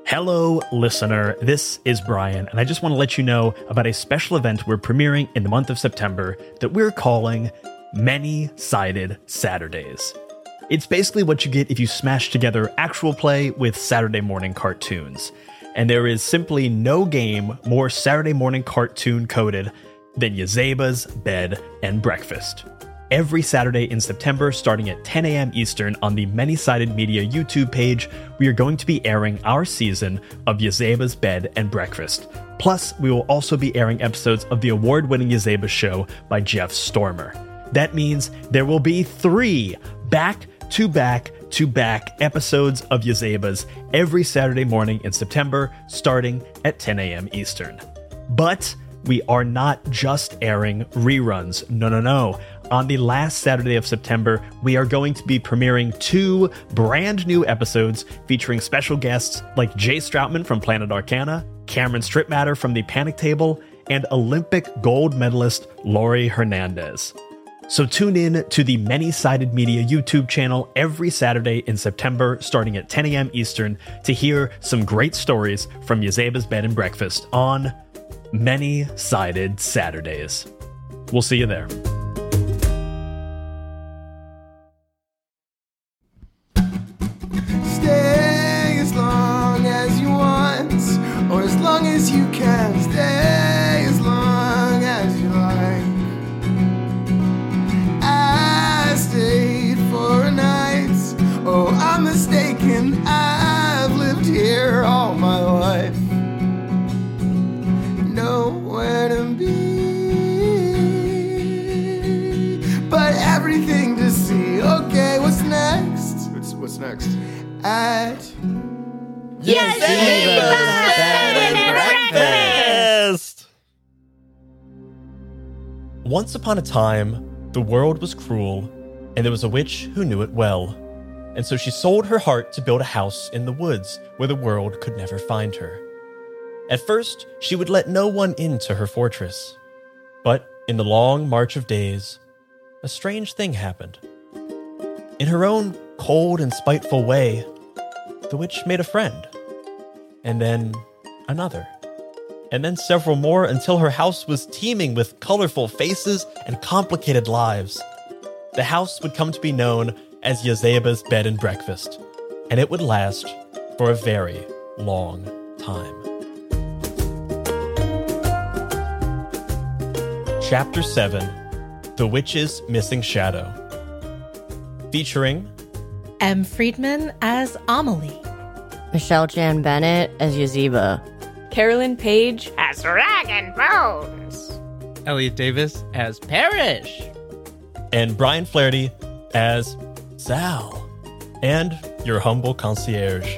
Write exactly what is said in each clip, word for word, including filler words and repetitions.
Hello, listener. This is Brian, and I just want to let you know about a special event we're premiering in the month of September that we're calling Many-Sided Saturdays. It's basically what you get if you smash together actual play with Saturday morning cartoons. And there is simply no game more Saturday morning cartoon coded than Yazeba's Bed and Breakfast. Every Saturday in September, starting at ten a.m. Eastern on the Many-Sided Media YouTube page, we are going to be airing our season of Yazeba's Bed and Breakfast. Plus, we will also be airing episodes of the award-winning Yazeba Show by Jeff Stormer. That means there will be three back-to-back-to-back episodes of Yazeba's every Saturday morning in September, starting at ten a.m. Eastern. But we are not just airing reruns. No, no, no. On the last Saturday of September, we are going to be premiering two brand new episodes featuring special guests like Jay Stroutman from Planet Arcana, Cameron Stripmatter from the Panic Table, and Olympic gold medalist Laurie Hernandez. So tune in to the Many-Sided Media YouTube channel every Saturday in September, starting at ten a.m. Eastern, to hear some great stories from Yazeba's Bed and Breakfast on Many-Sided Saturdays. We'll see you there. Stay as long as you want, or as long as you can. Stay as long as you like. I stayed for a night. Oh, I'm mistaken. I've lived here all my life. Nowhere to be, but everything to see. Okay, what's next? What's, what's next? At Yazeba's Bed and Breakfast! Once upon a time, the world was cruel, and there was a witch who knew it well. And so she sold her heart to build a house in the woods where the world could never find her. At first, she would let no one into her fortress. But in the long march of days, a strange thing happened. In her own cold and spiteful way, the witch made a friend, and then another, and then several more until her house was teeming with colorful faces and complicated lives. The house would come to be known as Yazeba's Bed and Breakfast, and it would last for a very long time. Chapter seven, The Witch's Missing Shadow. Featuring M. Friedman as Amelie, Michelle Jan Bennett as Yazeba, Carolyn Page as Rag and Bones, Elliot Davis as Parrish, and Brian Flaherty as Sal, and your humble concierge.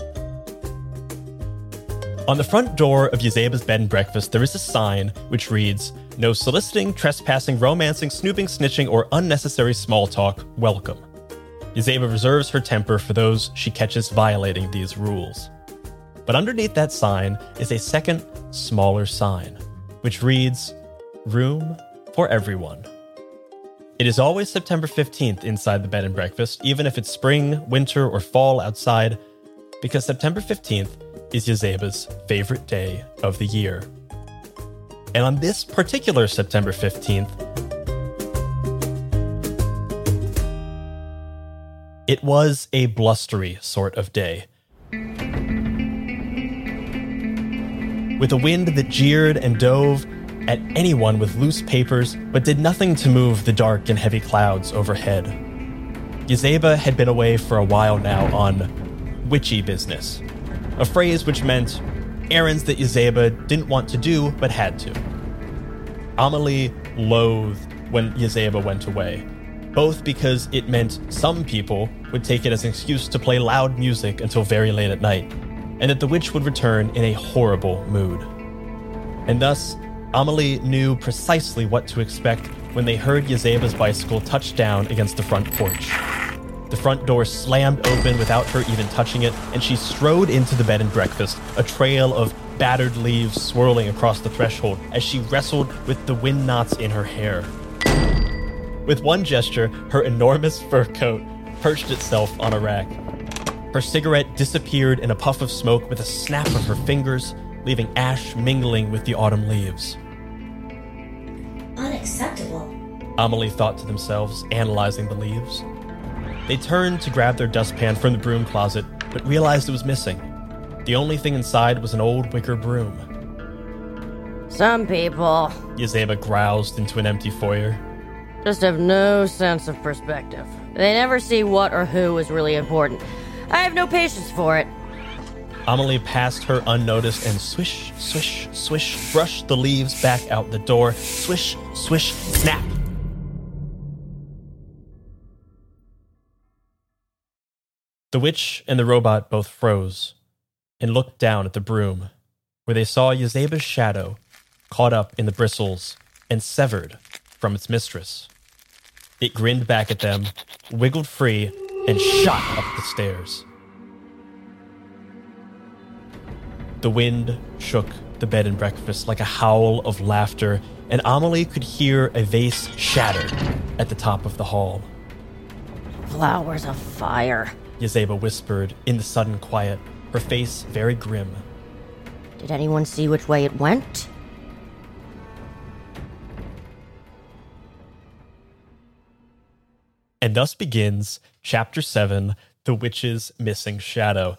On the front door of Yazeba's Bed and Breakfast, there is a sign which reads, "No soliciting, trespassing, romancing, snooping, snitching, or unnecessary small talk. Welcome." Yazeba reserves her temper for those she catches violating these rules. But underneath that sign is a second, smaller sign, which reads, "Room for everyone." It is always September fifteenth inside the Bed and Breakfast, even if it's spring, winter, or fall outside, because September fifteenth is Yazeba's favorite day of the year. And on this particular September fifteenth, it was a blustery sort of day. With a wind that jeered and dove at anyone with loose papers, but did nothing to move the dark and heavy clouds overhead. Yazeba had been away for a while now on witchy business, a phrase which meant errands that Yazeba didn't want to do but had to. Amelie loathed when Yazeba went away, both because it meant some people would take it as an excuse to play loud music until very late at night, and that the witch would return in a horrible mood. And thus, Amelie knew precisely what to expect when they heard Yazeba's bicycle touch down against the front porch. The front door slammed open without her even touching it, and she strode into the Bed and Breakfast, a trail of battered leaves swirling across the threshold as she wrestled with the wind knots in her hair. With one gesture, her enormous fur coat perched itself on a rack. Her Her cigarette disappeared in a puff of smoke with a snap of her fingers, leaving ash mingling with the autumn leaves. Unacceptable. Amelie thought to themselves, analyzing the leaves. They turned to grab their dustpan from the broom closet, but realized it was missing. The only thing inside was an old wicker broom. Some people Yzeba groused into an empty foyer. just have no sense of perspective. They never see what or who is really important. I have no patience for it. Amelie passed her unnoticed and swish, swish, swish, brushed the leaves back out the door. Swish, swish, snap. The witch and the robot both froze and looked down at the broom, where they saw Yzeba's shadow caught up in the bristles and severed from its mistress. It grinned back at them, wiggled free, and shot up the stairs. The wind shook the bed and breakfast like a howl of laughter, and Amelie could hear a vase shatter at the top of the hall. Flowers of fire. Yzeba whispered in the sudden quiet, her face very grim. Did anyone see which way it went? And thus begins Chapter seven, The Witch's Missing Shadow.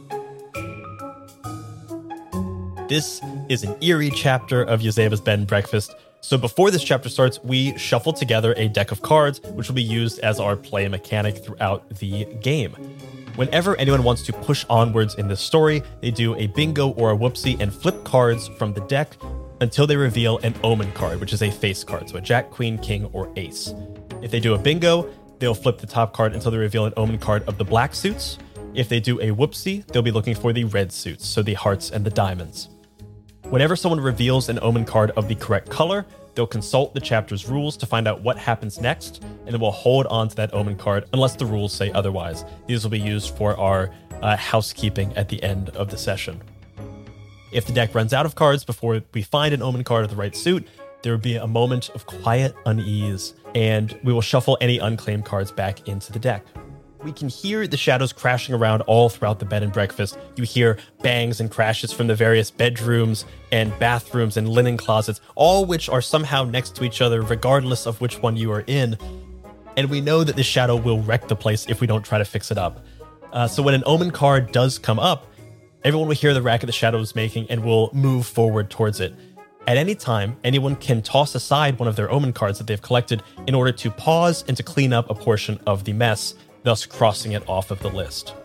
This is an eerie chapter of Yzeba's Bed and Breakfast. So before this chapter starts, we shuffle together a deck of cards, which will be used as our play mechanic throughout the game. Whenever anyone wants to push onwards in this story, they do a bingo or a whoopsie and flip cards from the deck until they reveal an omen card, which is a face card, so a jack, queen, king, or ace. If they do a bingo, they'll flip the top card until they reveal an omen card of the black suits. If they do a whoopsie, they'll be looking for the red suits, so the hearts and the diamonds. Whenever someone reveals an omen card of the correct color, they'll consult the chapter's rules to find out what happens next, and then we'll hold on to that omen card unless the rules say otherwise. These will be used for our uh, housekeeping at the end of the session. If the deck runs out of cards before we find an omen card of the right suit, there will be a moment of quiet unease, and we will shuffle any unclaimed cards back into the deck. We can hear the shadows crashing around all throughout the bed and breakfast. You hear bangs and crashes from the various bedrooms and bathrooms and linen closets, all which are somehow next to each other regardless of which one you are in. And we know that this shadow will wreck the place if we don't try to fix it up. Uh, so when an omen card does come up, everyone will hear the racket the shadow is making and will move forward towards it. At any time, anyone can toss aside one of their omen cards that they've collected in order to pause and to clean up a portion of the mess, thus crossing it off of the list.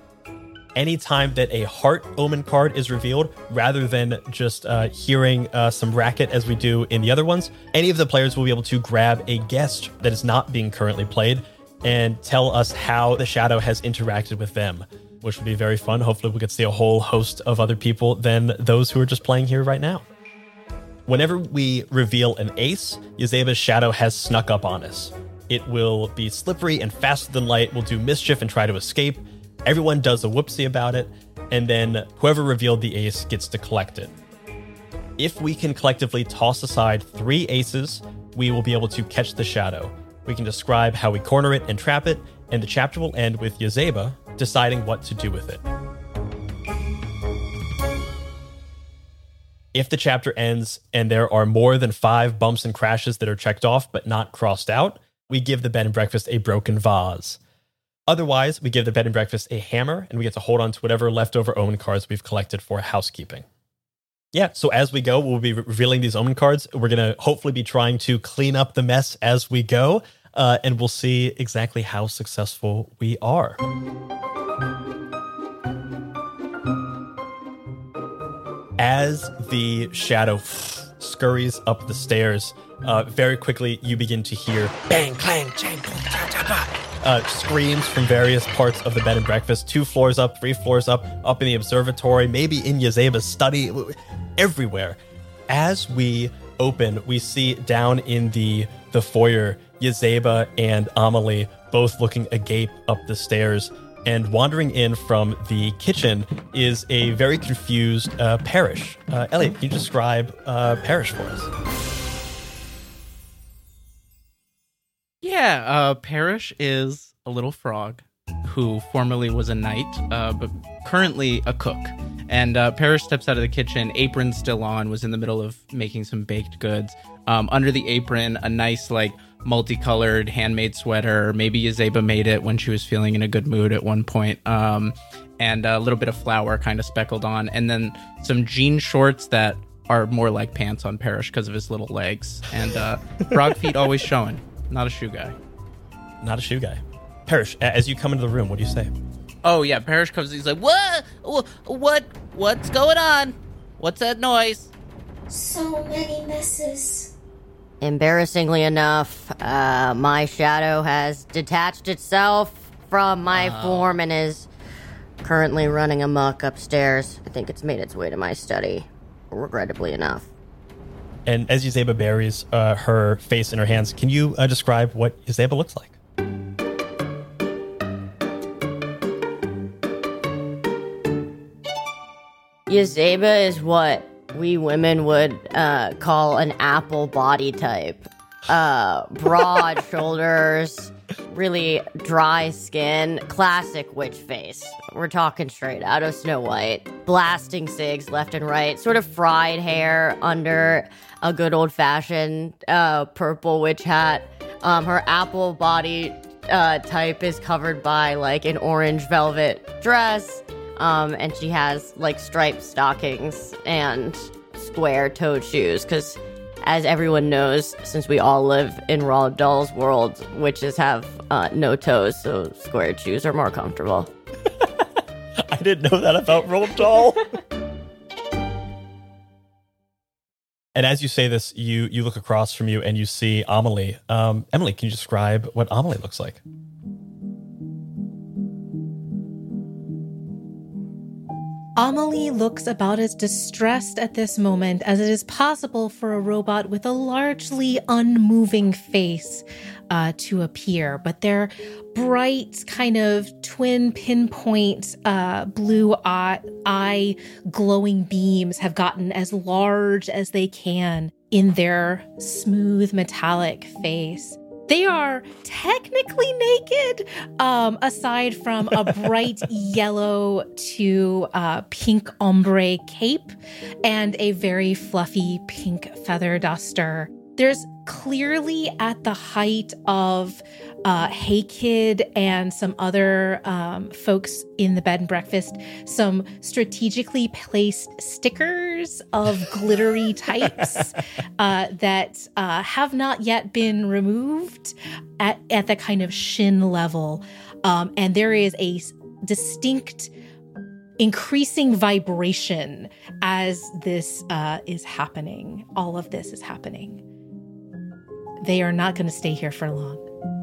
Anytime that a heart omen card is revealed, rather than just uh, hearing uh, some racket as we do in the other ones, any of the players will be able to grab a guest that is not being currently played and tell us how the shadow has interacted with them, which will be very fun. Hopefully we get to see a whole host of other people than those who are just playing here right now. Whenever we reveal an ace, Yzeba's shadow has snuck up on us. It will be slippery and faster than light, will do mischief and try to escape. Everyone does a whoopsie about it, and then whoever revealed the ace gets to collect it. If we can collectively toss aside three aces, we will be able to catch the shadow. We can describe how we corner it and trap it, and the chapter will end with Yzeba deciding what to do with it. If the chapter ends and there are more than five bumps and crashes that are checked off but not crossed out, we give the bed and breakfast a broken vase. Otherwise, we give the bed and breakfast a hammer, and we get to hold on to whatever leftover omen cards we've collected for housekeeping. Yeah, so as we go, we'll be revealing these omen cards. We're going to hopefully be trying to clean up the mess as we go, uh, and we'll see exactly how successful we are. As the shadow scurries up the stairs, uh, very quickly you begin to hear bang, clang, chang, uh, screams from various parts of the bed and breakfast. Two floors up, three floors up, up in the observatory, maybe in Yzeba's study, everywhere. As we open, we see down in the, the foyer, Yzeba and Amelie both looking agape up the stairs. And wandering in from the kitchen is a very confused uh, Parrish. Uh, Elliot, can you describe uh, Parrish for us? Yeah, uh, Parrish is a little frog who formerly was a knight, uh, but currently a cook. And uh, Parrish steps out of the kitchen, apron still on, was in the middle of making some baked goods. Um, under the apron, a nice, like, multicolored handmade sweater. Maybe Yzeba made it when she was feeling in a good mood at one point. Um, and a little bit of flour kind of speckled on. And then some jean shorts that are more like pants on Parrish because of his little legs. And uh, frog feet always showing. Not a shoe guy. Not a shoe guy. Parrish, as you come into the room, what do you say? Oh, yeah, Parrish comes, he's like, what? What? What's going on? What's that noise? So many messes. Embarrassingly enough, uh, my shadow has detached itself from my Oh. form and is currently running amok upstairs. I think it's made its way to my study, regrettably enough. And as Yzeba buries uh, her face in her hands, can you uh, describe what Yzeba looks like? Yzeba is what we women would uh, call an apple body type. Uh, broad shoulders, really dry skin, classic witch face. We're talking straight out of Snow White. Blasting cigs left and right, sort of fried hair under a good old-fashioned uh, purple witch hat. Um, her apple body uh, type is covered by like an orange velvet dress. Um, and she has like striped stockings and square-toed shoes, because as everyone knows, since we all live in Roald Dahl's world, witches have uh, no toes, so squared shoes are more comfortable. I didn't know that about Roald Dahl. And as you say this, you you look across from you and you see Amelie. Um, Emily, can you describe what Amelie looks like? Amelie looks about as distressed at this moment as it is possible for a robot with a largely unmoving face uh, to appear. But their bright, kind of twin pinpoint uh, blue eye, eye glowing beams have gotten as large as they can in their smooth, metallic face. They are technically naked, um, aside from a bright yellow to uh, pink ombre cape and a very fluffy pink feather duster. There's clearly at the height of uh, Hey Kid and some other um, folks in the bed and breakfast, some strategically placed stickers of glittery types uh, that uh, have not yet been removed at, at the kind of shin level. Um, and there is a distinct increasing vibration as this uh, is happening. All of this is happening. They are not going to stay here for long.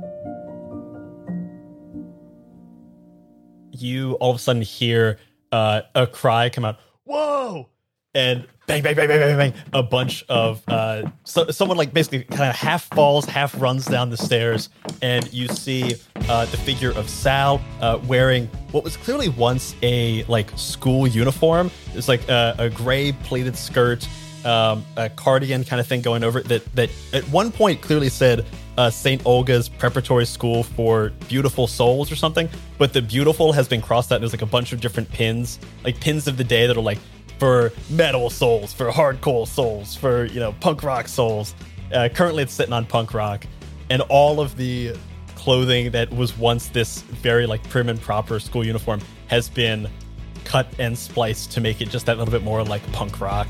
You all of a sudden hear uh, a cry come out, whoa! And bang, bang, bang, bang, bang, bang. A bunch of, uh, so, someone like basically kind of half falls, half runs down the stairs. And you see uh, the figure of Sal uh, wearing what was clearly once a like school uniform. It's like a, a gray pleated skirt, Um, a cardigan kind of thing going over it that, that at one point clearly said uh, Saint Olga's Preparatory School for Beautiful Souls or something, but the beautiful has been crossed out. There's like a bunch of different pins, like pins of the day that are like for metal souls, for hardcore souls, for, you know, punk rock souls. Uh, currently it's sitting on punk rock, and all of the clothing that was once this very like prim and proper school uniform has been cut and spliced to make it just that little bit more like punk rock.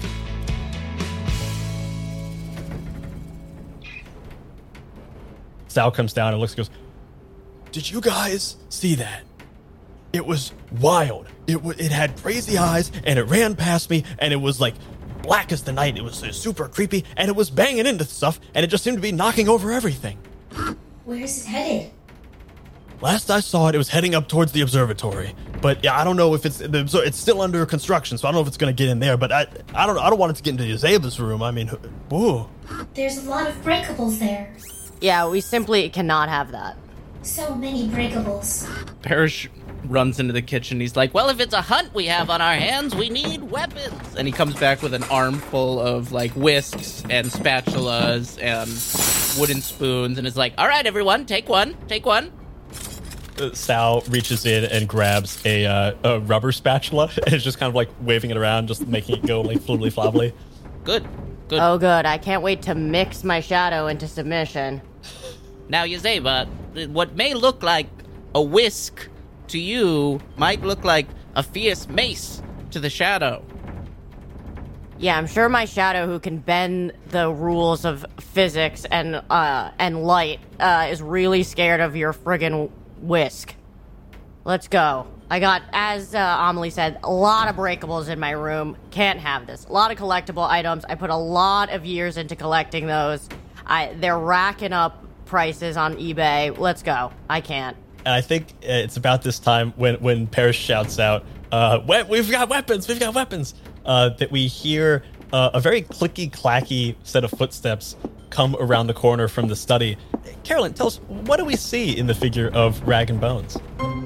Sal comes down and looks and goes, "Did you guys see that? It was wild. It w- it had crazy eyes, and it ran past me, and it was like black as the night. It was uh, super creepy, and it was banging into stuff, and it just seemed to be knocking over everything." Where is it headed? Last I saw it, it was heading up towards the observatory. But yeah, I don't know if it's the it's still under construction, so I don't know if it's going to get in there. But I I don't I don't want it to get into Yzeba's room. I mean, whoa. There's a lot of breakables there. Yeah, we simply cannot have that. So many breakables. Parrish runs into the kitchen. He's like, well, if it's a hunt we have on our hands, we need weapons. And he comes back with an armful of, like, whisks and spatulas and wooden spoons and is like, all right, everyone, take one, take one. uh, Sal reaches in and grabs a, uh, a rubber spatula and is just kind of like waving it around, just making it go like flibbly flobbly. Good. Good. Oh, good. I can't wait to mix my shadow into submission. Now, Yazeba, what may look like a whisk to you might look like a fierce mace to the shadow. Yeah, I'm sure my shadow, who can bend the rules of physics and uh and light, uh, is really scared of your friggin' whisk. Let's go. I got, as uh, Amelie said, a lot of breakables in my room. Can't have this. A lot of collectible items. I put a lot of years into collecting those. I they're racking up prices on eBay. Let's go. I can't. And I think it's about this time when, when Parrish shouts out, uh, we- we've got weapons, we've got weapons, uh, that we hear uh, a very clicky-clacky set of footsteps come around the corner from the study. Carolyn, tell us, what do we see in the figure of Rag and Bones?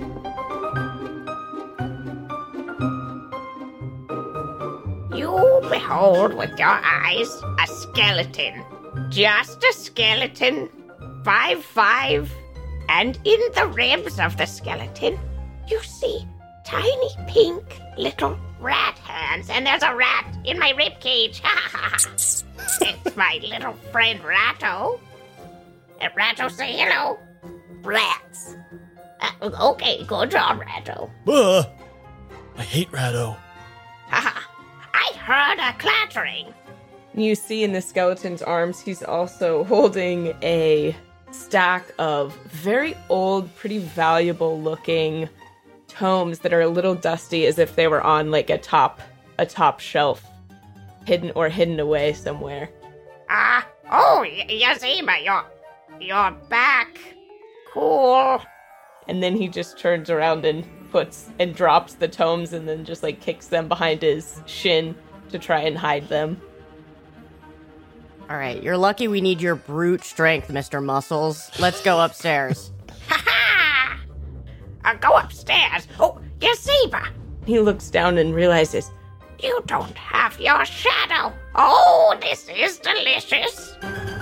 You behold with your eyes a skeleton. Just a skeleton. Five five. And in the ribs of the skeleton, you see tiny pink little rat hands. And there's a rat in my rib cage. It's my little friend Ratto. Uh, Ratto, say hello. Rats. Uh, okay, good job, Ratto. Uh, I hate Ratto. I heard a clattering. You see in the skeleton's arms, he's also holding a stack of very old, pretty valuable looking tomes that are a little dusty, as if they were on like a top a top shelf, hidden or hidden away somewhere. Ah, uh, oh, y- Yazima, you're, you're back. Cool. And then he just turns around and puts and drops the tomes and then just like kicks them behind his shin to try and hide them. All right, you're lucky we need your brute strength, Mister Muscles. Let's go upstairs. Ha ha! Uh, go upstairs. Oh, Yazima. He looks down and realizes, You don't have your shadow. Oh, this is delicious.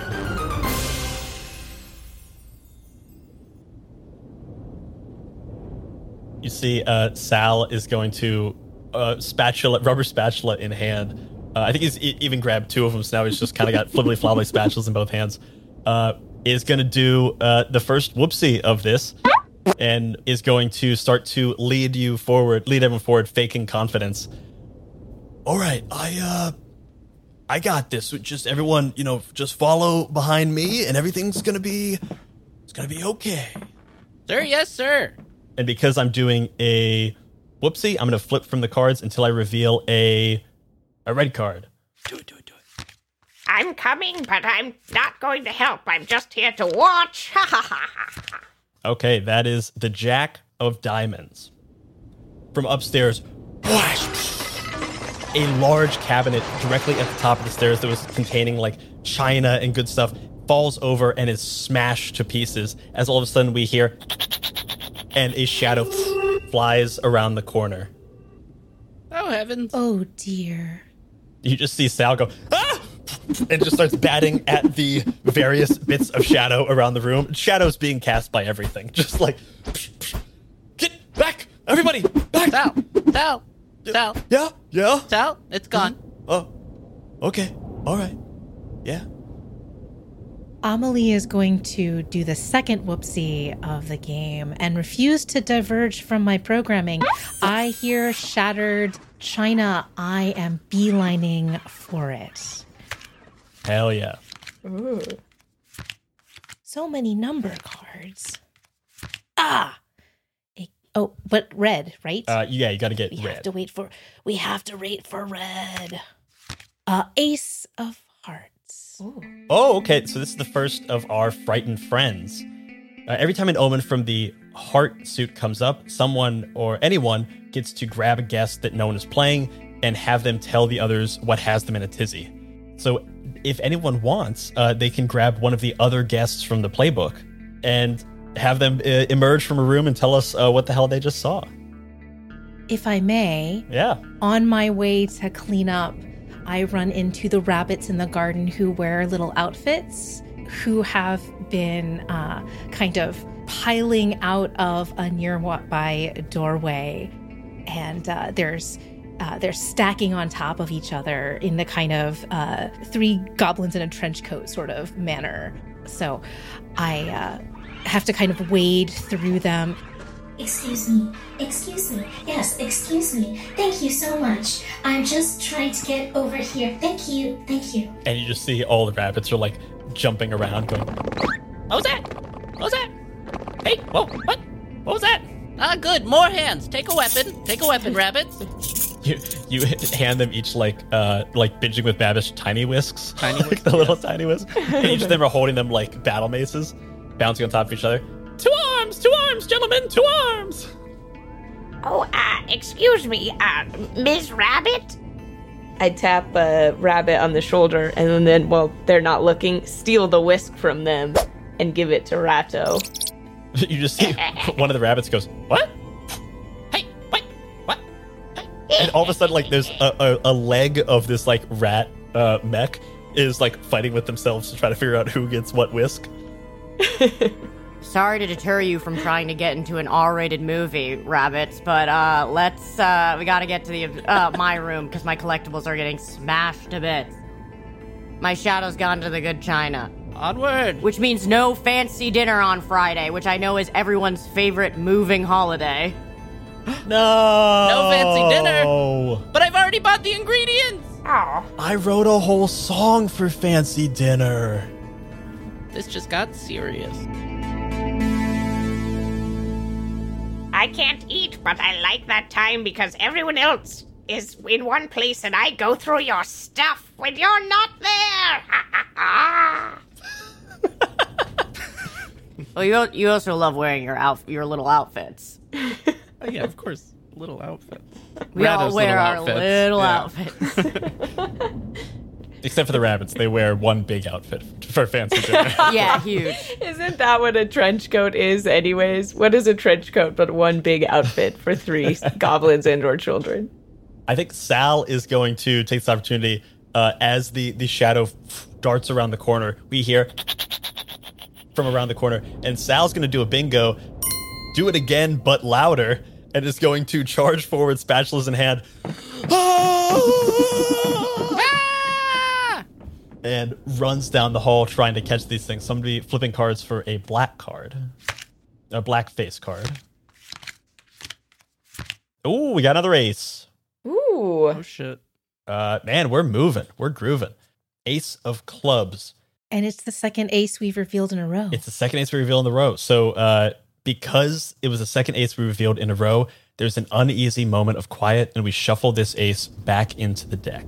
You see, uh, Sal is going to uh, spatula, rubber spatula in hand. Uh, I think he's e- even grabbed two of them, so now he's just kind of got flibbly flobbly spatulas in both hands. Uh, is going to do uh, the first whoopsie of this, and is going to start to lead you forward, lead everyone forward, faking confidence. All right, I uh, I got this. Just everyone, you know, just follow behind me, and everything's gonna be, it's gonna be okay. Sir, yes, sir. And because I'm doing a whoopsie, I'm going to flip from the cards until I reveal a a red card. Do it, do it, do it. I'm coming, but I'm not going to help. I'm just here to watch. Ha ha ha ha. Okay, that is the Jack of Diamonds. From upstairs, whoosh, a large cabinet directly at the top of the stairs that was containing like china and good stuff falls over and is smashed to pieces as all of a sudden we hear and a shadow flies around the corner. Oh, heavens. Oh, dear. You just see Sal go, ah! And just starts batting at the various bits of shadow around the room. Shadow's being cast by everything. Just like, get back! Everybody, back! Sal, Sal, Sal, Yeah, yeah? Sal, it's gone. Oh, okay, all right, yeah. Amelie is going to do the second whoopsie of the game and refuse to diverge from my programming. I hear shattered china. I am beelining for it. Hell yeah. ooh. So many number cards. Ah! A- oh, but red, right? Uh, yeah, you gotta get we red. have to wait for, we have to wait for red. Uh, Ace of Hearts. Ooh. Oh, okay. So this is the first of our frightened friends. Uh, every time an omen from the heart suit comes up, someone or anyone gets to grab a guest that no one is playing and have them tell the others what has them in a tizzy. So if anyone wants, uh, they can grab one of the other guests from the playbook and have them uh, emerge from a room and tell us uh, what the hell they just saw. If I may, Yeah. on my way to clean up, I run into the rabbits in the garden who wear little outfits, who have been uh, kind of piling out of a nearby doorway, and uh, there's uh, they're stacking on top of each other in the kind of uh, three goblins in a trench coat sort of manner. So I uh, have to kind of wade through them. Excuse me. Excuse me. Yes, excuse me. Thank you so much. I'm just trying to get over here. Thank you. Thank you. And you just see all the rabbits are like jumping around going, What was that? What was that? Hey, whoa, what? What was that? Ah, good, more hands. Take a weapon. Take a weapon, rabbits. you you hand them each like uh like binging with Babish tiny whisks. Tiny like whisks, the little yes. tiny whisks. And each of them are holding them like battle maces, bouncing on top of each other. Two arms, two arms, gentlemen, two arms. Oh, uh, excuse me, uh, Miss Rabbit? I tap a rabbit on the shoulder and then, well, they're not looking, steal the whisk from them and give it to Ratto. You just see one of the rabbits goes, what? Hey, wait, what? And all of a sudden, like, there's a, a, a leg of this, like, rat uh, mech is, like, fighting with themselves to try to figure out who gets what whisk. Sorry to deter you from trying to get into an R-rated movie, rabbits, but uh, let's, uh, we gotta get to the, uh, my room, because my collectibles are getting smashed to bits. My shadow's gone to the good china. Onward. Which means no fancy dinner on Friday, which I know is everyone's favorite moving holiday. No! No fancy dinner. But I've already bought the ingredients. Oh, I wrote a whole song for fancy dinner. This just got serious. I can't eat, but I like that time because everyone else is in one place and I go through your stuff when you're not there. Well, you you also love wearing your outf- your little outfits. Oh, yeah, of course. Little outfits. We all Ratto's wear little our outfits. little Yeah. outfits. Except for the rabbits, they wear one big outfit for fancy dinner. Yeah, huge. Isn't that what a trench coat is anyways? What is a trench coat but one big outfit for three goblins and or children? I think Sal is going to take this opportunity uh, as the, the shadow f- darts around the corner. We hear from around the corner, and Sal's going to do a bingo, do it again but louder, and is going to charge forward, spatulas in hand. And runs down the hall trying to catch these things. Somebody flipping cards for a black card. A black face card. Ooh, we got another ace. Ooh. Oh, shit. Uh, man, we're moving. We're grooving. Ace of clubs. And it's the second ace we've revealed in a row. It's the second ace we revealed in a row. So uh, because it was the second ace we revealed in a row, there's an uneasy moment of quiet, and we shuffle this ace back into the deck.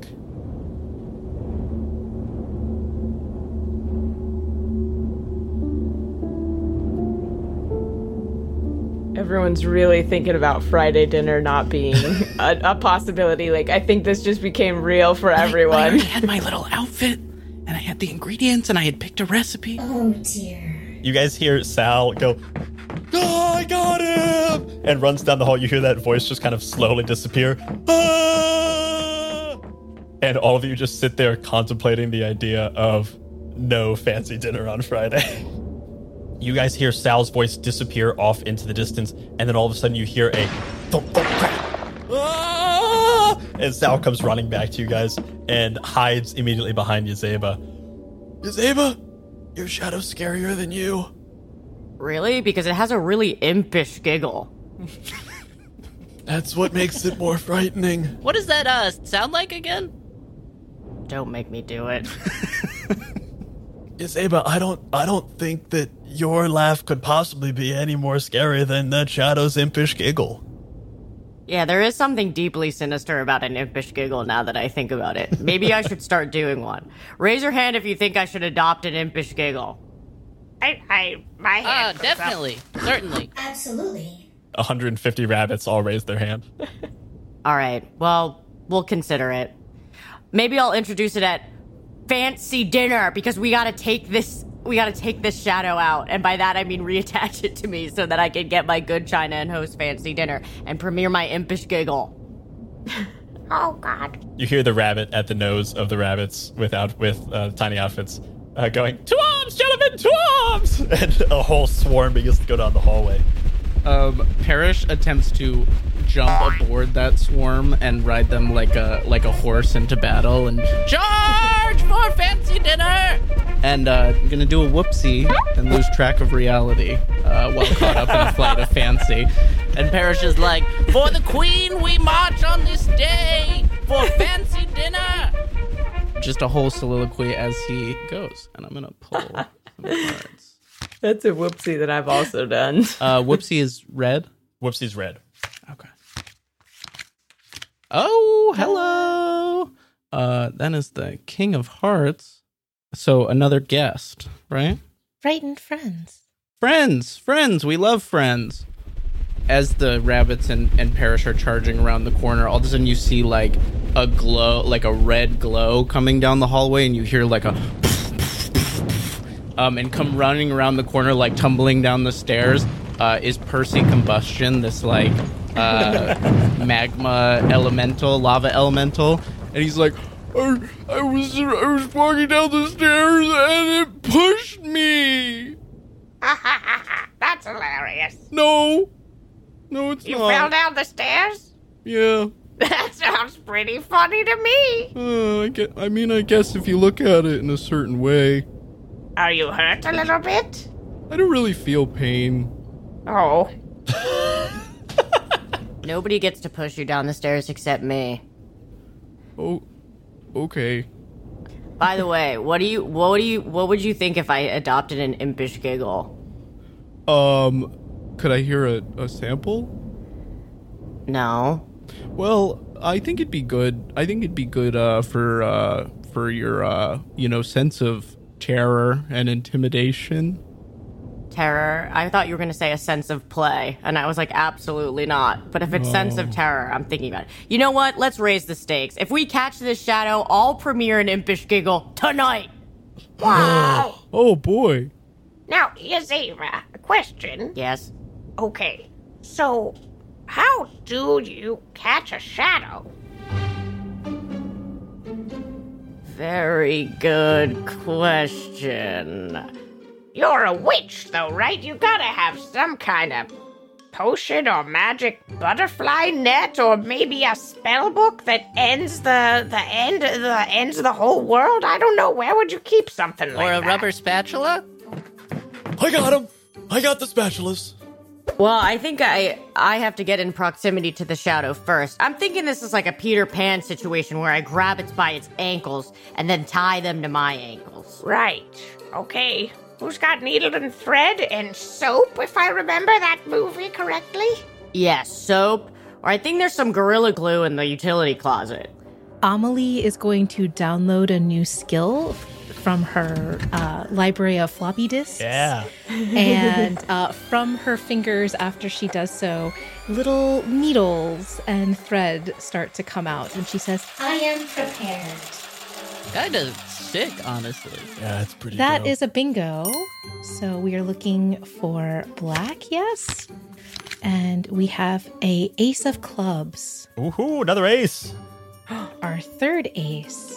Everyone's really thinking about Friday dinner not being a, a possibility. Like, I think this just became real for But I everyone. already had my little outfit, and I had the ingredients, and I had picked a recipe. Oh dear. You guys hear Sal go, "Oh, I got him!" and runs down the hall. You hear that voice just kind of slowly disappear. Ah! And all of you just sit there contemplating the idea of no fancy dinner on Friday. You guys hear Sal's voice disappear off into the distance, and then all of a sudden you hear a thump, thump, crack. Ah! And Sal comes running back to you guys and hides immediately behind Yazeba. Yazeba, your shadow's scarier than you. Really? Because it has a really impish giggle. That's what makes it more frightening. What does that uh sound like again? Don't make me do it. Yazeba, I don't I don't think that your laugh could possibly be any more scary than that shadow's impish giggle. Yeah, there is something deeply sinister about an impish giggle now that I think about it. Maybe I should start doing one. Raise your hand if you think I should adopt an impish giggle. I, I, my Ah, hand. goes up. definitely. Certainly. Absolutely. one hundred fifty rabbits all raise their hand. All right, well, we'll consider it. Maybe I'll introduce it at fancy dinner because we gotta take this we gotta take this shadow out, and by that I mean reattach it to me so that I can get my good china and host fancy dinner and premiere my impish giggle. Oh, God. You hear the rabbit at the nose of the rabbits without with uh, tiny outfits uh, going, two arms, arms, gentlemen, to arms! And a whole swarm begins to go down the hallway. Um, Parrish attempts to jump aboard that swarm and ride them like a like a horse into battle and charge for fancy dinner. And uh, gonna do a whoopsie and lose track of reality uh, while caught up in a flight of fancy. And Parrish is like, for the queen we march on this day, for fancy dinner. Just a whole soliloquy as he goes, and I'm gonna pull some cards. That's a whoopsie that I've also done. Uh, whoopsie is red. Whoopsie's red. Okay. Oh, hello. Uh, that is the King of Hearts. So another guest, right? Frightened friends. Friends, friends. We love friends. As the rabbits and, and Parrish are charging around the corner, all of a sudden you see like a glow, like a red glow coming down the hallway, and you hear like a um, and come running around the corner, like tumbling down the stairs, uh, is Percy Combustion, this like uh, magma elemental, lava elemental, and he's like, I, I was I was walking down the stairs and it pushed me. Ha ha ha ha! That's hilarious. No, no, it's You not. fell down the stairs? Yeah. That sounds pretty funny to me. Uh, I, get, I mean, I guess if you look at it in a certain way. Are you hurt a little bit? I don't really feel pain. Oh. Nobody gets to push you down the stairs except me. Oh, okay. By the way, what do you what do you what would you think if I adopted an impish giggle? Um, could I hear a, a sample? No. Well, I think it'd be good. I think it'd be good uh, for uh, for your uh, you know, sense of terror and intimidation. Terror. I thought you were going to say a sense of play, and I was like, absolutely not. But if it's No. sense of terror, I'm thinking about it. You know what? Let's raise the stakes. If we catch this shadow, I'll premiere an impish giggle tonight. Wow. Oh boy. Now, Yazira, a question. Yes. Okay, so how do you catch a shadow? Very good question. You're a witch, though, right? You gotta have some kind of potion or magic butterfly net, or maybe a spell book that ends the the end the ends the whole world. I don't know. Where would you keep something like Or a that? rubber spatula? I got him. I got the spatulas. Well, I think I I have to get in proximity to the shadow first. I'm thinking this is like a Peter Pan situation where I grab it by its ankles and then tie them to my ankles. Right. Okay. Who's got needle and thread and soap, if I remember that movie correctly? Yes, soap. Or I think there's some Gorilla Glue in the utility closet. Amelie is going to download a new skill from her uh, library of floppy disks. Yeah. And uh, from her fingers, after she does so, little needles and thread start to come out. And she says, I am prepared. Kinda sick, honestly. Yeah, it's pretty that dope. is a bingo. So we are looking for black, yes. And we have a ace of clubs. Ooh, another ace. Our third ace.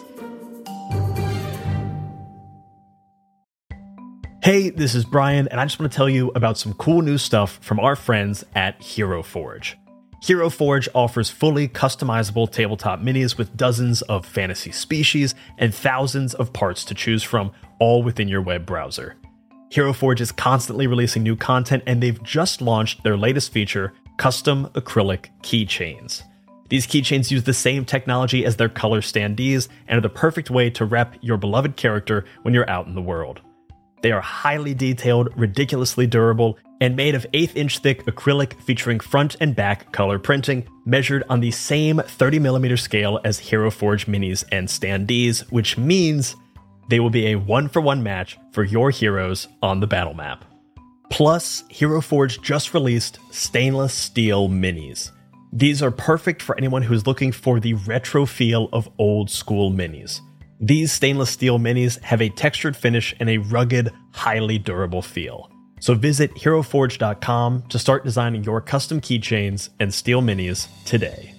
Hey, this is Brian, and I just want to tell you about some cool new stuff from our friends at Hero Forge. Hero Forge offers fully customizable tabletop minis with dozens of fantasy species and thousands of parts to choose from, all within your web browser. Hero Forge is constantly releasing new content, and they've just launched their latest feature, Custom Acrylic Keychains. These keychains use the same technology as their color standees and are the perfect way to rep your beloved character when you're out in the world. They are highly detailed, ridiculously durable, and made of eighth inch thick acrylic featuring front and back color printing, measured on the same thirty millimeter scale as Hero Forge minis and standees, which means they will be a one-for-one match for your heroes on the battle map. Plus, Hero Forge just released stainless steel minis. These are perfect for anyone who is looking for the retro feel of old school minis. These stainless steel minis have a textured finish and a rugged, highly durable feel. So visit hero forge dot com to start designing your custom keychains and steel minis today.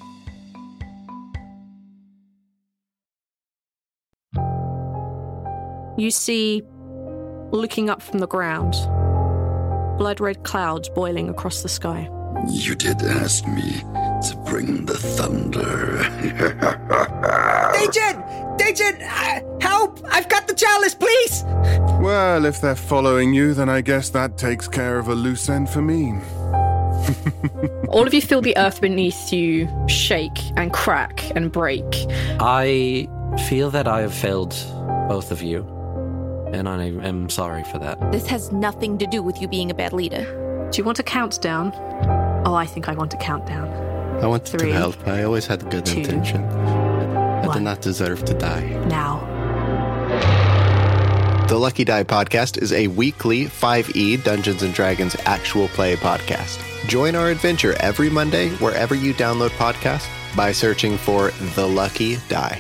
You see, looking up from the ground. Blood-red clouds boiling across the sky. You did ask me to bring the thunder. Dajin! Dajin! Uh, help! I've got the chalice, please! Well, if they're following you, then I guess that takes care of a loose end for me. All of you feel the earth beneath you shake and crack and break. I feel that I have failed both of you, and I am sorry for that. This has nothing to do with you being a bad leader. Do you want a countdown? Oh, I think I want a countdown. I wanted Three, to help. I always had good two, intention. I one. did not deserve to die. Now. The Lucky Die podcast is a weekly five E Dungeons and Dragons actual play podcast. Join our adventure every Monday wherever you download podcasts by searching for The Lucky Die.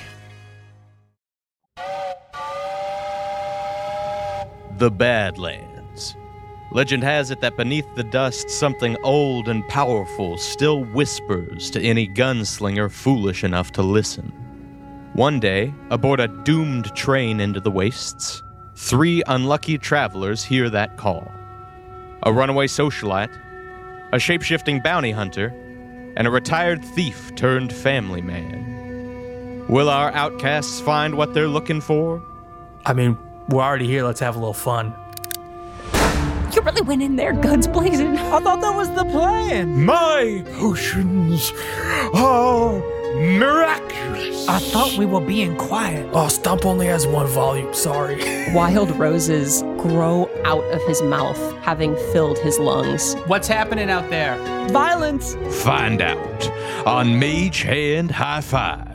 The Badlands. Legend has it that beneath the dust, something old and powerful still whispers to any gunslinger foolish enough to listen. One day, aboard a doomed train into the wastes, three unlucky travelers hear that call. A runaway socialite, a shape-shifting bounty hunter, and a retired thief turned family man. Will our outcasts find what they're looking for? I mean, we're already here. Let's have a little fun. You really went in there, guns blazing. I thought that was the plan. My potions are miraculous. I thought we were being quiet. Oh, Stump only has one volume. Sorry. Wild roses grow out of his mouth, having filled his lungs. What's happening out there? Violence. Find out on Mage Hand High Five.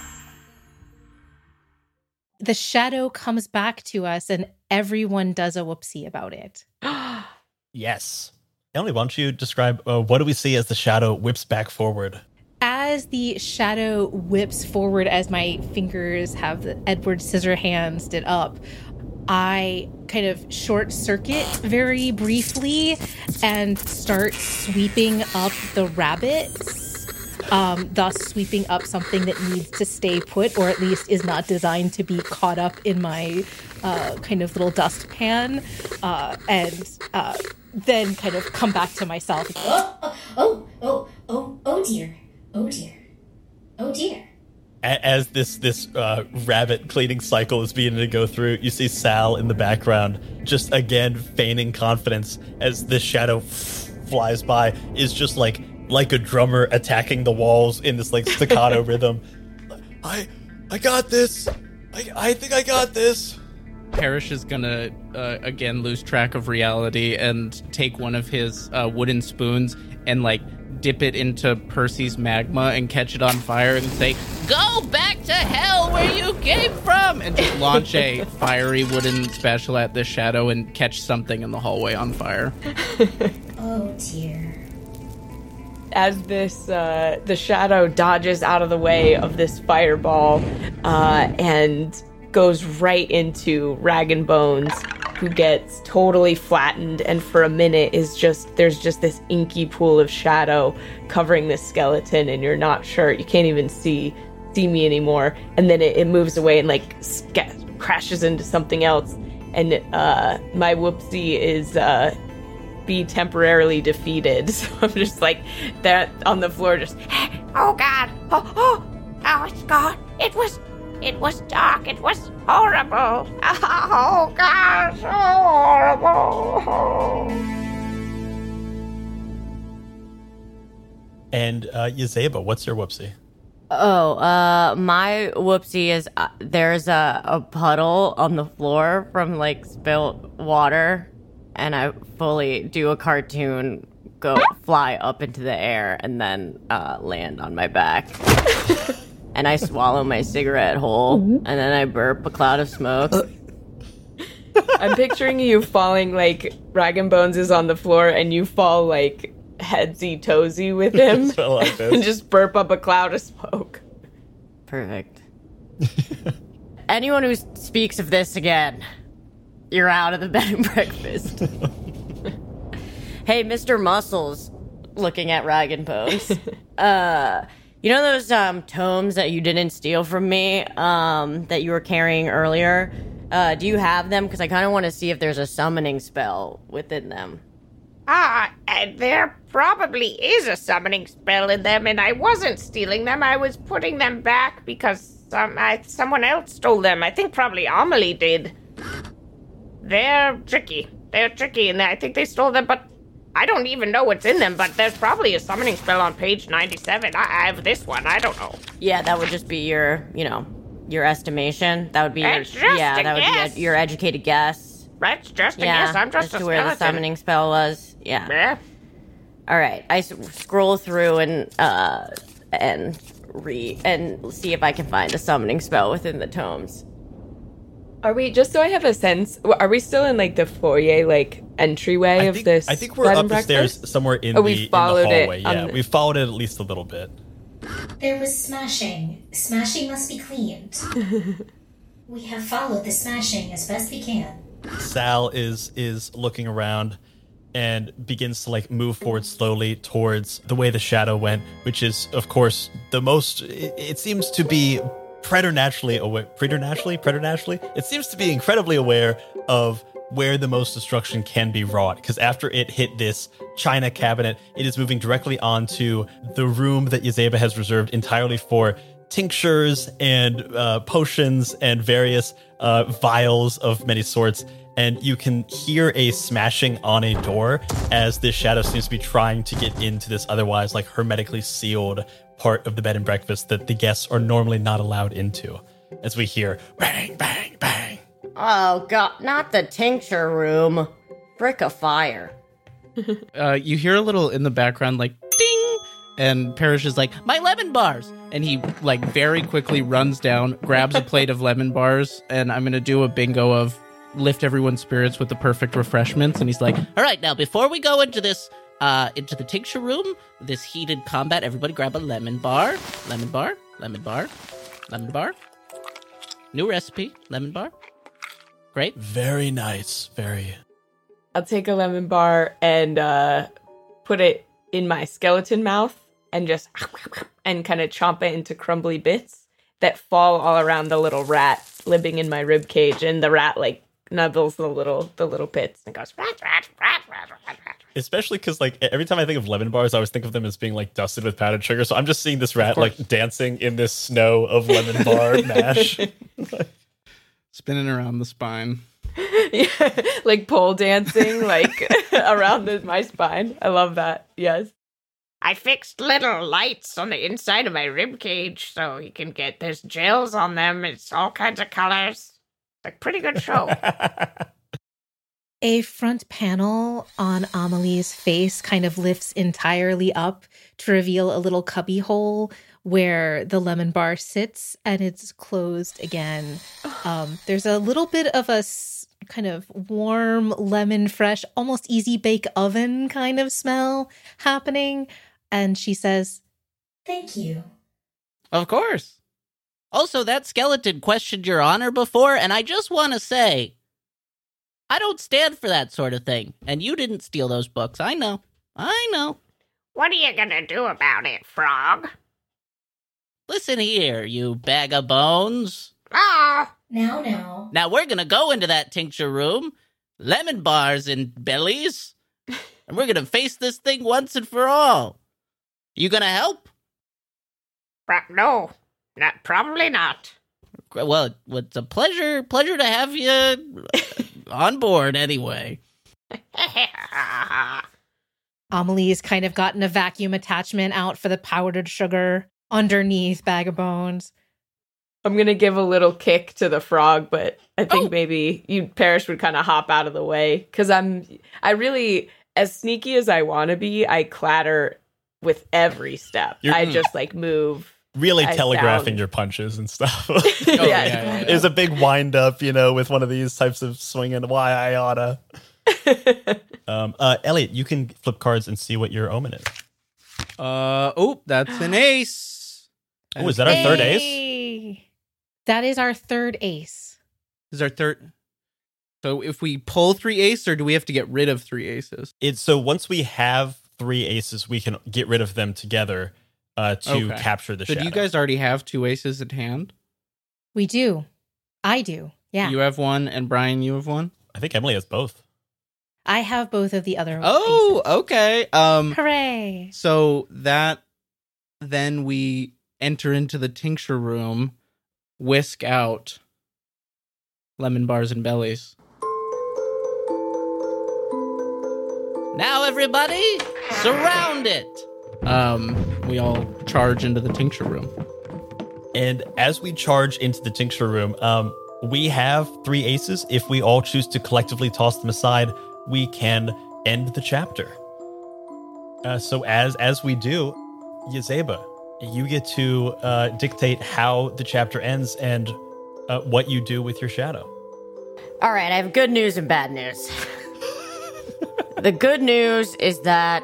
The shadow comes back to us and everyone does a whoopsie about it. Yes. Emily, why don't you describe uh, what do we see as the shadow whips back forward? As the shadow whips forward, as my fingers have the Edward Scissorhands it up, I kind of short circuit very briefly and start sweeping up the rabbits. Um, thus sweeping up something that needs to stay put, or at least is not designed to be caught up in my uh, kind of little dustpan, uh, and uh, then kind of come back to myself. Oh, oh, oh, oh, oh dear, oh dear, oh dear. As this this uh, rabbit cleaning cycle is beginning to go through, you see Sal in the background, just again feigning confidence as this shadow f- flies by, is just like like a drummer attacking the walls in this like staccato rhythm. I I got this. I I think I got this. Parrish is gonna uh, again lose track of reality and take one of his uh, wooden spoons and like dip it into Percy's magma and catch it on fire and say, Go back to hell where you came from! and just launch a fiery wooden special at the shadow and catch something in the hallway on fire. Oh dear. As this, uh, the shadow dodges out of the way of this fireball uh, and goes right into Rag and Bones, who gets totally flattened, and for a minute is just, there's just this inky pool of shadow covering this skeleton, and you're not sure, you can't even see see me anymore, and then it, it moves away and like sca- crashes into something else, and uh, my whoopsie is uh, be temporarily defeated, so I'm just like that on the floor, just Oh God! Oh, oh! Oh, it's gone! It was, it was dark. It was horrible. Oh gosh! Oh, horrible! And uh, Yzeba, what's your whoopsie? Oh, uh, my whoopsie is uh, there's a, a puddle on the floor from like spilt water, and I fully do a cartoon, go fly up into the air, and then uh, land on my back. And I swallow my cigarette whole, and then I burp a cloud of smoke. I'm picturing you falling like Rag and Bones is on the floor, and you fall like headsy toesy with him, like and just burp up a cloud of smoke. Perfect. Anyone who speaks of this again, you're out of the bed and breakfast. Hey, Mister Muscles, looking at Rag and Bones. Uh, you know those um, tomes that you didn't steal from me, um, that you were carrying earlier? Uh, do you have them? Because I kind of want to see if there's a summoning spell within them. Ah, and there probably is a summoning spell in them, and I wasn't stealing them. I was putting them back because some, I, someone else stole them. I think probably Amelie did. They're tricky. They're tricky, and I think they stole them, but I don't even know what's in them, but there's probably a summoning spell on page ninety-seven. I, I have this one. I don't know. Yeah, that would just be your, you know, your estimation. That would be That's your, just yeah, a that would guess. be a, your educated guess. That's just a yeah, guess. I'm just as a to where the skeleton. summoning spell was. Yeah. Yeah. All right. I s- scroll through and uh and read and see if I can find a summoning spell within the tomes. Are we, just so I have a sense, are we still in like the foyer, like entryway I of think, this? I think we're bed up and the stairs breakfast? somewhere in, Oh, the, we in the followed it hallway. on Yeah, the- we followed it at least a little bit. There was smashing. Smashing must be cleaned. We have followed the smashing as best we can. Sal is is looking around and begins to like move forward slowly towards the way the shadow went, which is of course the most it, it seems to be preternaturally aware preternaturally preternaturally it seems to be incredibly aware of where the most destruction can be wrought, because after it hit this china cabinet, it is moving directly onto the room that Yazeba has reserved entirely for tinctures and uh, potions and various uh, vials of many sorts. And you can hear a smashing on a door as this shadow seems to be trying to get into this otherwise like hermetically sealed part of the bed and breakfast that the guests are normally not allowed into. As we hear bang, bang, bang. Oh god, not the tincture room. Brick of fire. Uh, you hear a little in the background, like ding, and Parrish is like, "My lemon bars!" And he like very quickly runs down, grabs a plate of lemon bars, and I'm gonna do a bingo of lift everyone's spirits with the perfect refreshments. And he's like, All right, now before we go into this, uh, into the tincture room, this heated combat, everybody grab a lemon bar, lemon bar, lemon bar, lemon bar. New recipe, lemon bar. Great. Very nice. Very. I'll take a lemon bar and uh, put it in my skeleton mouth and just and kind of chomp it into crumbly bits that fall all around the little rat living in my rib cage, and the rat like nubbles the little the little pits and goes rat rat rat rat rat rat. Especially because like every time I think of lemon bars, I always think of them as being like dusted with powdered sugar. So I'm just seeing this rat like dancing in this snow of lemon bar mash. spinning around the spine. Yeah, like pole dancing, like around the, my spine. I love that. Yes. I fixed little lights on the inside of my rib cage so you can get, there's gels on them. It's all kinds of colors. It's a pretty good show. A front panel on Amelie's face kind of lifts entirely up to reveal a little cubby hole where the lemon bar sits, and it's closed again. Um, there's a little bit of a s- kind of warm, lemon fresh, almost easy bake oven kind of smell happening. And she says, Thank you. Of course. Also, that skeleton questioned your honor before, and I just want to say, I don't stand for that sort of thing. And you didn't steal those books. I know. I know. What are you gonna do about it, Frog? Listen here, you bag of bones. Ah! Now, now. Now we're gonna go into that tincture room, lemon bars and bellies, and we're gonna face this thing once and for all. You gonna help? Pro- no, not probably not. Well, it's a pleasure, pleasure to have you on board anyway. Amelie's kind of gotten a vacuum attachment out for the powdered sugar underneath Bag of Bones. I'm gonna give a little kick to the frog, but I think oh. maybe you Parrish would kind of hop out of the way because I'm I really, as sneaky as I want to be, I clatter with every step. You're, I just like move. Really I telegraphing sound... your punches and stuff. oh, yeah, yeah, yeah, There's a big wind up, you know, with one of these types of swinging. Why I oughta. um, uh, Elliot, you can flip cards and see what your omen is. Uh oh, that's an ace. Oh, is that our hey. third ace? That is our third ace. Is our third? So if we pull three aces, or do we have to get rid of three aces? It's so once we have three aces, we can get rid of them together uh, to okay. capture the so shadow. Do you guys already have two aces at hand? We do. I do. Yeah. You have one, and Brian, you have one? I think Emily has both. I have both of the other. Oh, okay. Um, Hooray. So that, then we enter into the tincture room, whisk out lemon bars and bellies. Now, everybody, surround it. Um, we all charge into the tincture room. And as we charge into the tincture room, um, we have three aces. If we all choose to collectively toss them aside, we can end the chapter. Uh, so as as we do, Yazeba, you get to uh, dictate how the chapter ends and uh, what you do with your shadow. All right, I have good news and bad news. The good news is that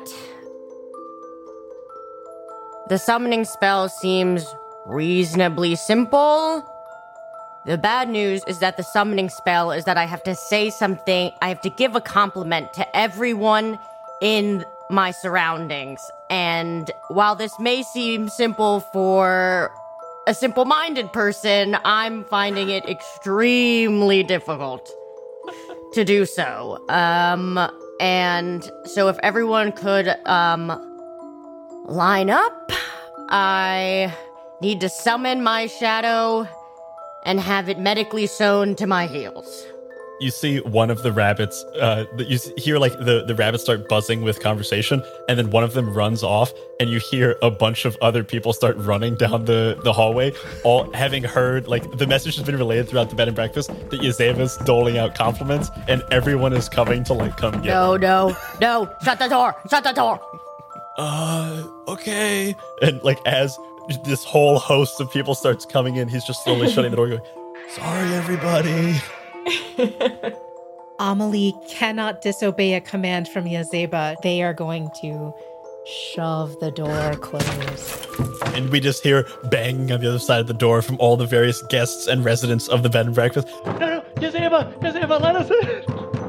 the summoning spell seems reasonably simple. The bad news is that the summoning spell is that I have to say something, I have to give a compliment to everyone in my surroundings. And while this may seem simple for a simple-minded person, I'm finding it extremely difficult to do so. Um, and so if everyone could, um, line up, I need to summon my shadow and have it medically sewn to my heels. You see one of the rabbits, uh, you hear like the, the rabbits start buzzing with conversation, and then one of them runs off, and you hear a bunch of other people start running down the, the hallway, all having heard, like, the message has been relayed throughout the bed and breakfast that Yazeba's doling out compliments, and everyone is coming to, like, come get No, no, no, shut the door, shut the door. Uh, okay. And, like, as this whole host of people starts coming in, he's just slowly shutting the door going, sorry, everybody. Amelie cannot disobey a command from Yazeba. They are going to shove the door closed. And we just hear banging on the other side of the door from all the various guests and residents of the bed and breakfast. No, no, Yazeba, Yazeba, let us in.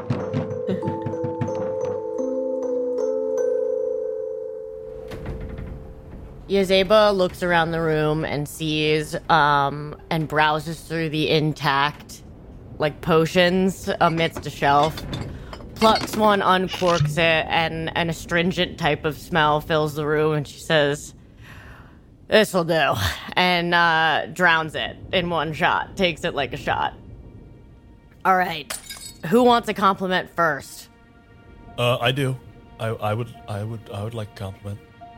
Yazeba looks around the room and sees, um, and browses through the intact, like, potions amidst a shelf, plucks one, uncorks it, and an astringent type of smell fills the room, and she says, this'll do, and uh, drowns it in one shot, takes it like a shot. All right, who wants a compliment first? Uh, I do. I, I would, I would, I would like a compliment.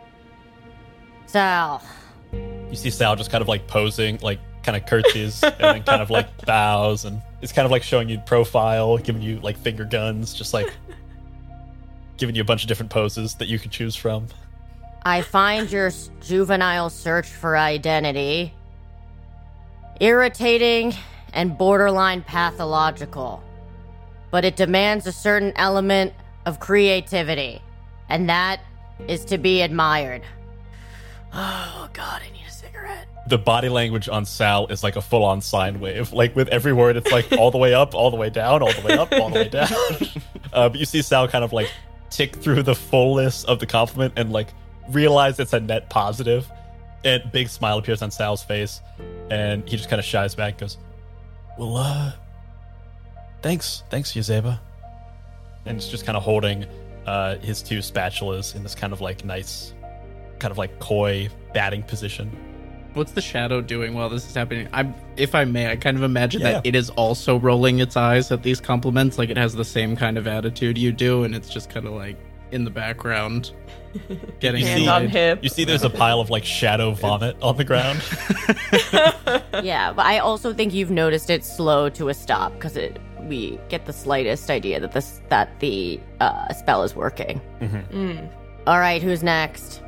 Sal. You see Sal just kind of like posing, like kind of curtsies, and then kind of like bows, and it's kind of like showing you profile, giving you like finger guns, just like giving you a bunch of different poses that you can choose from. I find your juvenile search for identity irritating and borderline pathological, but it demands a certain element of creativity, and that is to be admired. Oh, God, I need a cigarette. The body language on Sal is like a full-on sine wave. Like, with every word, it's like all the way up, all the way down, all the way up, all the way down. uh, but you see Sal kind of, like, tick through the fullness of the compliment and, like, realize it's a net positive. And a big smile appears on Sal's face, and he just kind of shies back and goes, well, uh, thanks. Thanks, Yazeba. And he's just kind of holding uh, his two spatulas in this kind of, like, nice... kind of like coy batting position. What's the shadow doing while this is happening? I, if I may, I kind of imagine yeah. that it is also rolling its eyes at these compliments, like it has the same kind of attitude you do, and it's just kind of like in the background, getting you hand see, on hip. You see, there's a pile of like shadow vomit on the ground. Yeah, but I also think you've noticed it slow to a stop because it we get the slightest idea that this that the uh, spell is working. Mm-hmm. Mm. All right, who's next?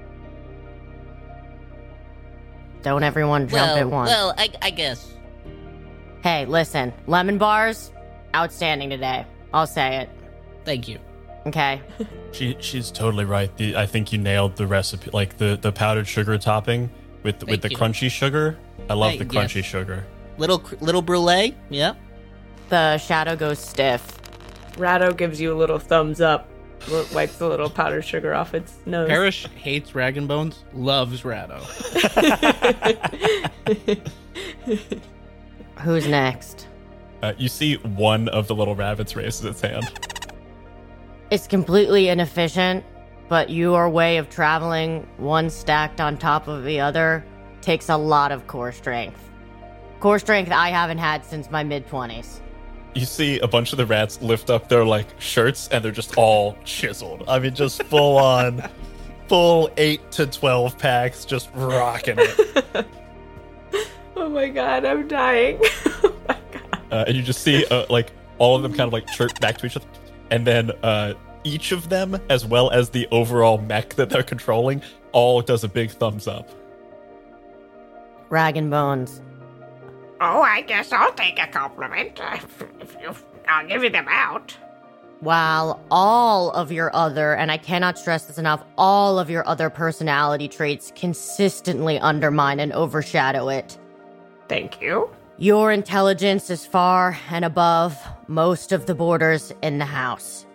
Don't everyone jump well, at once. Well, I, I guess. Hey, listen. Lemon bars, outstanding today. I'll say it. Thank you. Okay. She she's totally right. The, I think you nailed the recipe, like the, the powdered sugar topping with Thank with the you. crunchy sugar. I love Thank- the crunchy yes. sugar. Little little brulee. Yeah. The shadow goes stiff. Rado gives you a little thumbs up, w- wipes a little powdered sugar off its nose. Parrish hates Rag and Bones, loves Rado. Who's next? Uh, you see one of the little rabbits raises its hand. It's completely inefficient, but your way of traveling, one stacked on top of the other, takes a lot of core strength. Core strength I haven't had since my mid-twenties. You see a bunch of the rats lift up their, like, shirts, and they're just all chiseled. I mean, just full on, full eight to twelve packs, just rocking it. Oh my god, I'm dying. Uh, and you just see, uh, like, all of them kind of, like, chirp back to each other. And then uh, each of them, as well as the overall mech that they're controlling, all does a big thumbs up. Rag and Bones. Oh, I guess I'll take a compliment. If, if you, I'll give you them out. While all of your other, and I cannot stress this enough, all of your other personality traits consistently undermine and overshadow it. Thank you. Your intelligence is far and above most of the boarders in the house.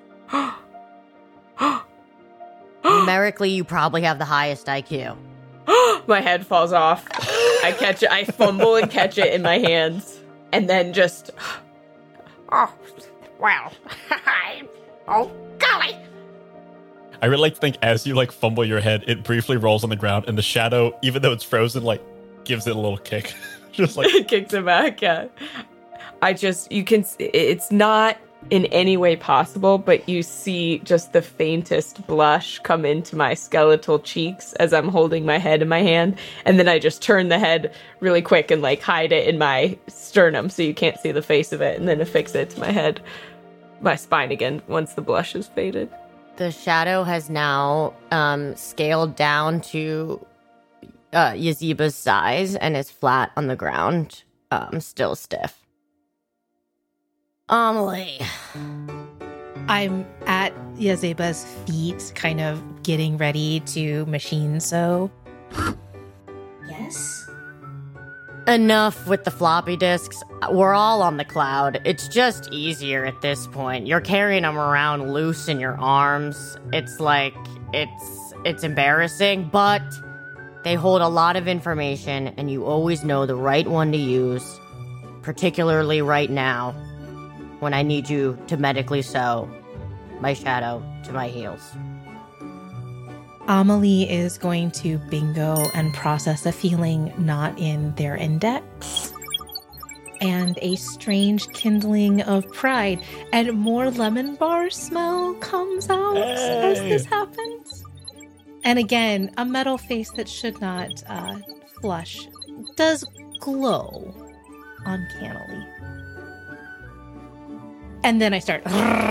Numerically, you probably have the highest I Q. My head falls off. I catch it. I fumble and catch it in my hands. And then just... Oh, well. Oh, golly. I really like to think as you, like, fumble your head, it briefly rolls on the ground, and the shadow, even though it's frozen, like, gives it a little kick. Just like... It kicks it back, yeah. I just... You can... It's not in any way possible, but you see just the faintest blush come into my skeletal cheeks as I'm holding my head in my hand, and then I just turn the head really quick and like hide it in my sternum so you can't see the face of it, and then affix it to my head, my spine again once the blush is faded. The shadow has now um, scaled down to uh, Yazeba's size and is flat on the ground, um, still stiff. Amelie. I'm at Yazeba's feet, kind of getting ready to machine sew. Yes? Enough with the floppy disks. We're all on the cloud. It's just easier at this point. You're carrying them around loose in your arms. It's like, it's, it's embarrassing, but they hold a lot of information, and you always know the right one to use, particularly right now, when I need you to medically sew my shadow to my heels. Amelie is going to bingo and process a feeling not in their index. And a strange kindling of pride and more lemon bar smell comes out hey. as this happens. And again, a metal face that should not uh, flush does glow uncannily. And then I start.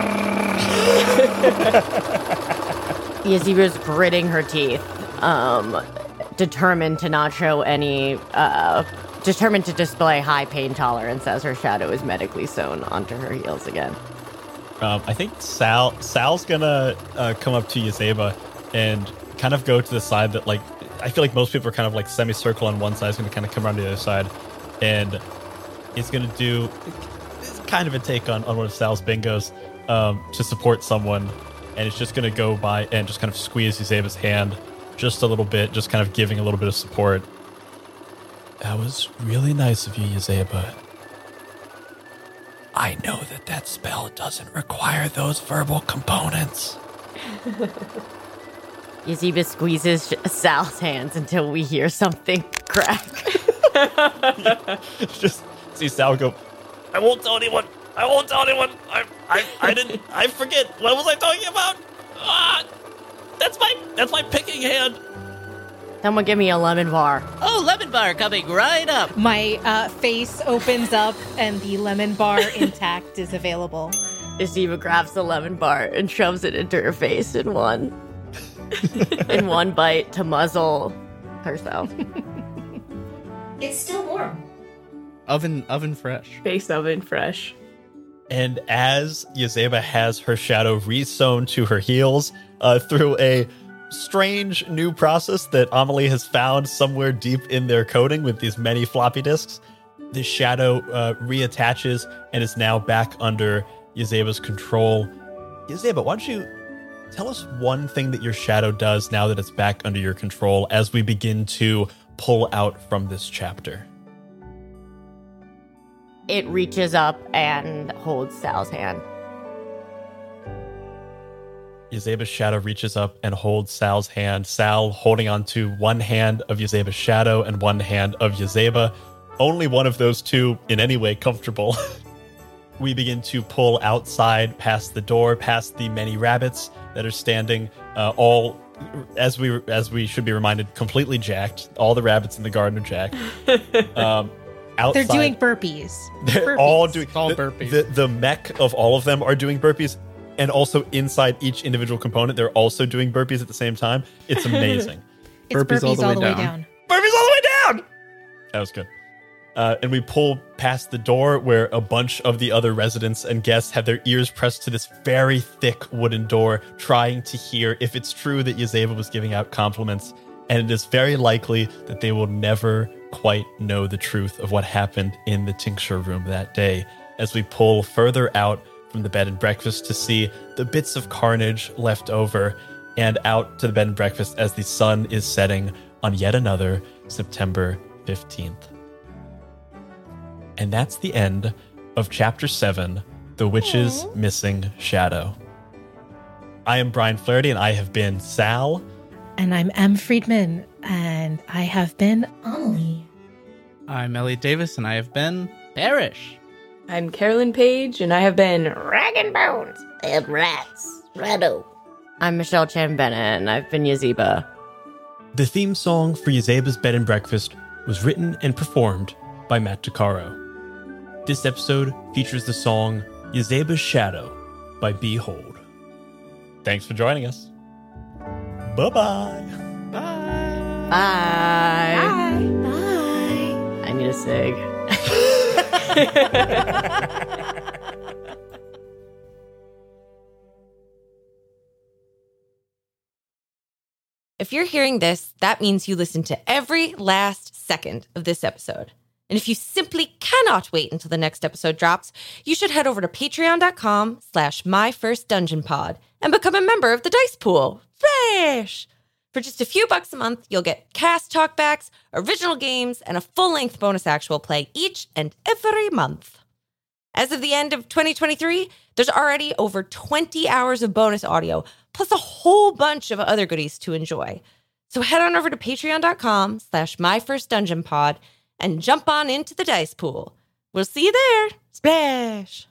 Yazeba's gritting her teeth, um, determined to not show any, uh, determined to display high pain tolerance as her shadow is medically sewn onto her heels again. Um, I think Sal Sal's gonna uh, come up to Yazeba and kind of go to the side that, like, I feel like most people are kind of like semicircle on one side. He's gonna kind of come around to the other side, and he's gonna do kind of a take on, on one of Sal's bingos um, to support someone, and it's just going to go by and just kind of squeeze Yazeba's hand just a little bit, just kind of giving a little bit of support. That was really nice of you, Yazeba. I know that that spell doesn't require those verbal components. Yazeba squeezes Sal's hands until we hear something crack. Just see Sal go, I won't tell anyone. I won't tell anyone. I, I, I didn't. I forget. What was I talking about? Ah, that's my, that's my picking hand. Someone give me a lemon bar. Oh, lemon bar coming right up. My uh, face opens up, and the lemon bar intact is available. Yazeba grabs the lemon bar and shoves it into her face in one, in one bite to muzzle herself. It's still warm. Oven, oven fresh. Face oven fresh. And as Yazeba has her shadow re-sewn to her heels uh, through a strange new process that Amelie has found somewhere deep in their coding with these many floppy disks, the shadow uh, reattaches and is now back under Yazeba's control. Yazeba, why don't you tell us one thing that your shadow does now that it's back under your control as we begin to pull out from this chapter? it reaches up and holds Sal's hand. Yazeba's shadow reaches up and holds Sal's hand. Sal holding onto one hand of Yazeba's shadow and one hand of Yazeba. Only one of those two in any way comfortable. We begin to pull outside past the door, past the many rabbits that are standing, uh, all, as we as we should be reminded, completely jacked. All the rabbits in the garden are jacked. Um, outside, They're doing burpees. They're burpees. all doing all the, burpees. The, the mech of all of them are doing burpees. And also inside each individual component, they're also doing burpees at the same time. It's amazing. It's burpees, burpees all, the, all way, the way down. down. Burpees all the way down! That was good. Uh, and we pull past the door where a bunch of the other residents and guests have their ears pressed to this very thick wooden door, trying to hear if it's true that Yazeba was giving out compliments. And it is very likely that they will never quite know the truth of what happened in the tincture room that day. As we pull further out from the bed and breakfast to see the bits of carnage left over, and out to the bed and breakfast as the sun is setting on yet another September fifteenth. And that's the end of Chapter seven, The Witch's Aww. Missing Shadow. I am Brian Flaherty, and I have been Sal. And I'm Em Friedman, and I have been Amelie. I'm Elliot Davis, and I have been Parrish. I'm Carolyn Page, and I have been Rag and Bones. I am Rats. Rado. I'm Michelle Chan Bennett, and I've been Yazeba. The theme song for Yazeba's Bed and Breakfast was written and performed by Matt Tuccaro. This episode features the song Yazeba's Shadow by Behold. Thanks for joining us. Bye-bye. Bye. Bye. Bye. I need a cig. If you're hearing this, that means you listened to every last second of this episode. And if you simply cannot wait until the next episode drops, you should head over to patreon.com slash myfirstdungeonpod and become a member of the Dice Pool. Fresh! For just a few bucks a month, you'll get cast talkbacks, original games, and a full-length bonus actual play each and every month. As of the end of twenty twenty-three, there's already over twenty hours of bonus audio, plus a whole bunch of other goodies to enjoy. So head on over to patreon.com slash myfirstdungeonpod and jump on into the Dice Pool. We'll see you there. Splash!